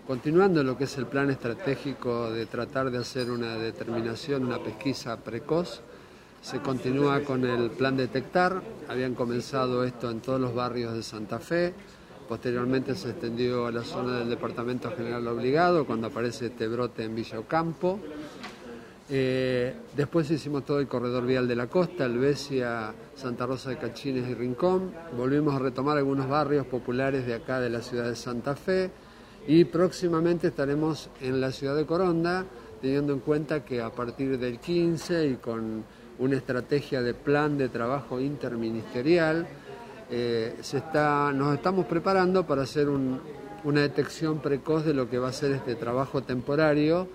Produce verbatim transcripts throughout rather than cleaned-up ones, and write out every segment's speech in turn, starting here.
continuando lo que es el plan estratégico de tratar de hacer una determinación, una pesquisa precoz. Se continúa con el plan Detectar. Habían comenzado esto en todos los barrios de Santa Fe. Posteriormente se extendió a la zona del Departamento General Obligado, cuando aparece este brote en Villa Ocampo. Eh, después hicimos todo el corredor vial de la costa, Helvecia, Santa Rosa de Cachines y Rincón. Volvimos a retomar algunos barrios populares de acá de la ciudad de Santa Fe. Y próximamente estaremos en la ciudad de Coronda, teniendo en cuenta que a partir del quince y con una estrategia de plan de trabajo interministerial, eh, se está, nos estamos preparando para hacer un, una detección precoz de lo que va a ser este trabajo temporario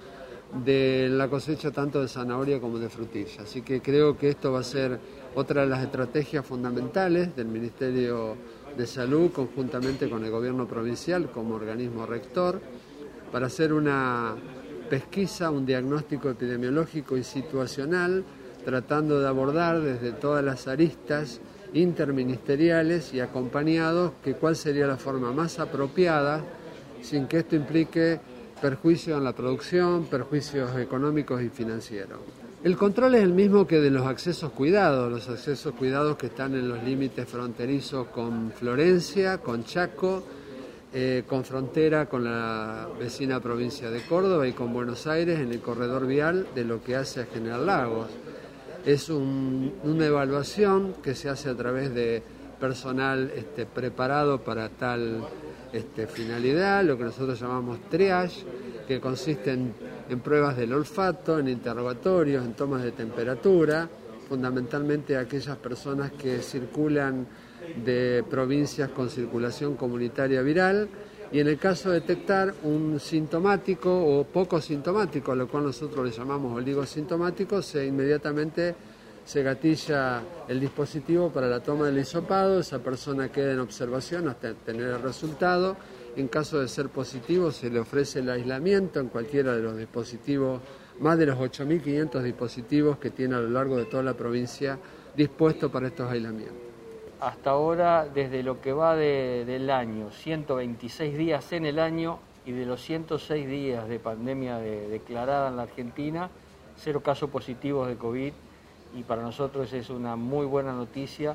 de la cosecha tanto de zanahoria como de frutilla. Así que creo que esto va a ser otra de las estrategias fundamentales del Ministerio de Salud, conjuntamente con el Gobierno provincial como organismo rector, para hacer una pesquisa, un diagnóstico epidemiológico y situacional, tratando de abordar desde todas las aristas interministeriales y acompañados que cuál sería la forma más apropiada, sin que esto implique perjuicios en la producción, perjuicios económicos y financieros. El control es el mismo que de los accesos cuidados, los accesos cuidados que están en los límites fronterizos con Florencia, con Chaco, eh, con frontera con la vecina provincia de Córdoba y con Buenos Aires en el corredor vial de lo que hace a General Lagos. Es un, una evaluación que se hace a través de personal este, preparado para tal este, finalidad, lo que nosotros llamamos triage, que consiste en, en pruebas del olfato, en interrogatorios, en tomas de temperatura, fundamentalmente a aquellas personas que circulan de provincias con circulación comunitaria viral, y en el caso de detectar un sintomático o poco sintomático, a lo cual nosotros le llamamos oligosintomático, se inmediatamente se gatilla el dispositivo para la toma del hisopado, esa persona queda en observación hasta tener el resultado. En caso de ser positivo se le ofrece el aislamiento en cualquiera de los dispositivos, más de los ocho mil quinientos dispositivos que tiene a lo largo de toda la provincia dispuestos para estos aislamientos. Hasta ahora, desde lo que va de, del año, ciento veintiséis días en el año, y de los ciento seis días de pandemia de, declarada en la Argentina, cero casos positivos de COVID, y para nosotros es una muy buena noticia,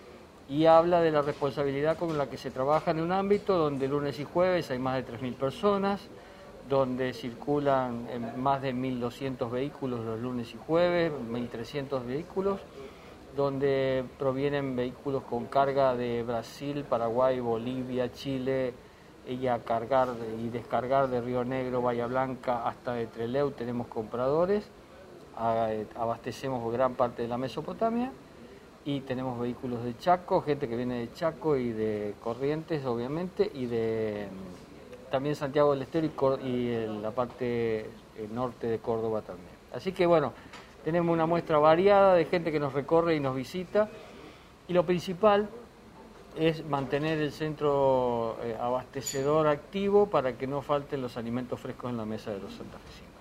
y habla de la responsabilidad con la que se trabaja en un ámbito donde lunes y jueves hay más de tres mil personas, donde circulan más de mil doscientos vehículos los lunes y jueves, mil trescientos vehículos, donde provienen vehículos con carga de Brasil, Paraguay, Bolivia, Chile, y a cargar y descargar de Río Negro, Bahía Blanca, hasta de Trelew tenemos compradores, abastecemos gran parte de la Mesopotamia, y tenemos vehículos de Chaco, gente que viene de Chaco y de Corrientes, obviamente, y de también Santiago del Estero y, y la parte norte de Córdoba también. Así que bueno, tenemos una muestra variada de gente que nos recorre y nos visita, y lo principal es mantener el centro eh, abastecedor activo para que no falten los alimentos frescos en la mesa de los santafesinos.